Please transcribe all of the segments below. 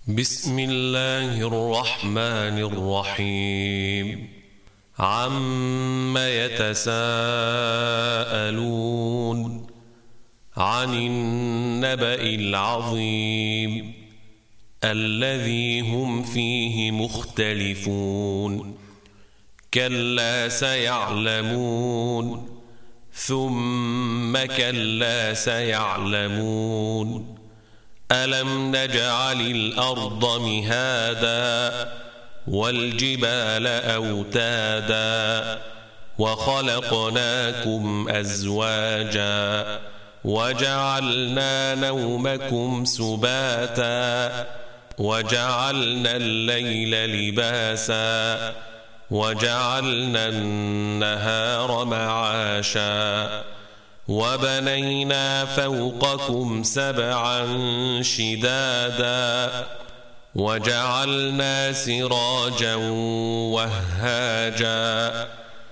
بسم الله الرحمن الرحيم. عم يتساءلون عن النبأ العظيم الذي هم فيه مختلفون. كلا سيعلمون ثم كلا سيعلمون. ألم نجعل الأرض مهادا والجبال أوتادا وخلقناكم أزواجا وجعلنا نومكم سباتا وجعلنا الليل لباسا وجعلنا النهار معاشا وبنينا فوقكم سبعا شدادا وجعلنا سراجا وهاجا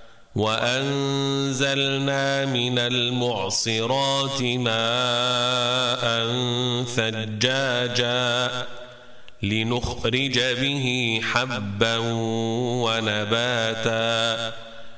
وأنزلنا من المعصرات ماء ثجاجا لنخرج به حبا ونباتا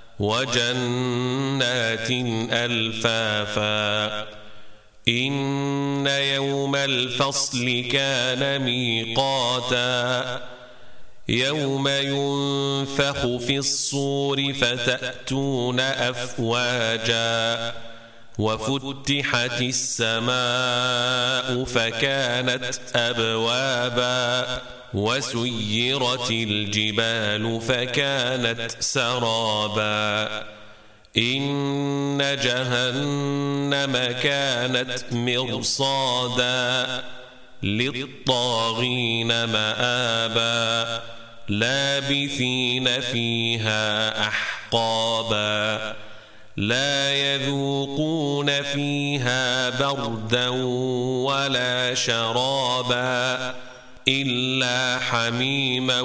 وجنات ألفافا. إن يوم الفصل كان ميقاتا يوم ينفخ في الصور فتأتون أفواجا وفتحت السماء فكانت أبوابا وسيرت الجبال فكانت سرابا. إن جهنم كانت مرصادا للطاغين مآبا لابثين فيها أحقابا لا يذوقون فيها بردا ولا شرابا إلا حميما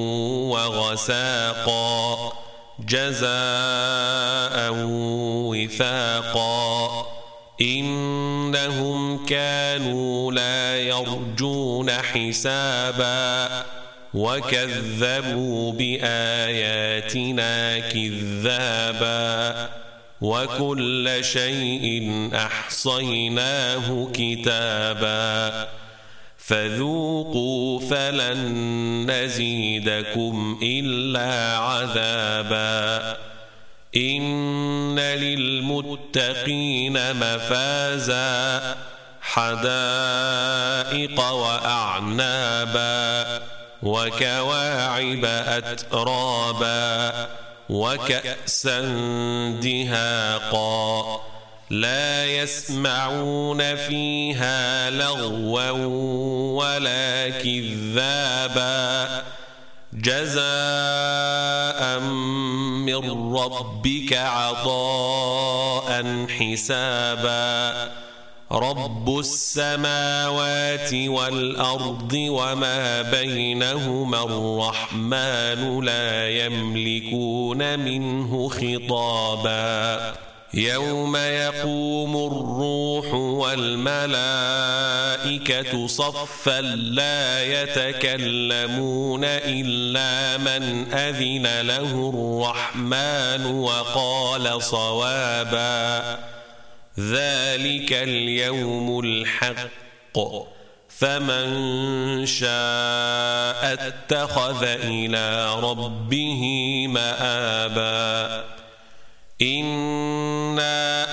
وغساقا جزاء وفاقا. إنهم كانوا لا يرجون حسابا وكذبوا بآياتنا كذابا وكل شيء أحصيناه كتابا فذوقوا فلن نزيدكم إلا عذابا. إن للمتقين مفازا حدائق وأعنابا وكواعب أترابا وكأسا دهاقا لا يسمعون فيها لغوا ولا كذابا جزاء من ربك عطاء حسابا. رب السماوات والأرض وما بينهما الرحمن لا يملكون منه خطابا. يوم يقوم الروح والملائكة صفا لا يتكلمون إلا من أذن له الرحمن وقال صوابا. ذلك اليوم الحق فمن شاء اتخذ إلى ربه مآبا. إنا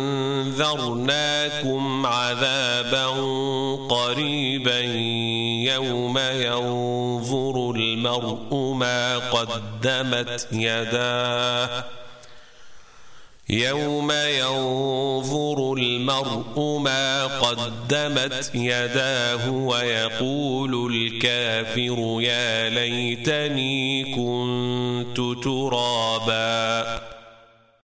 أنذرناكم عذابا قريبا يوم ينظر المرء ما قدمت يداه ويقول الكافر يا ليتني كنت ترابا.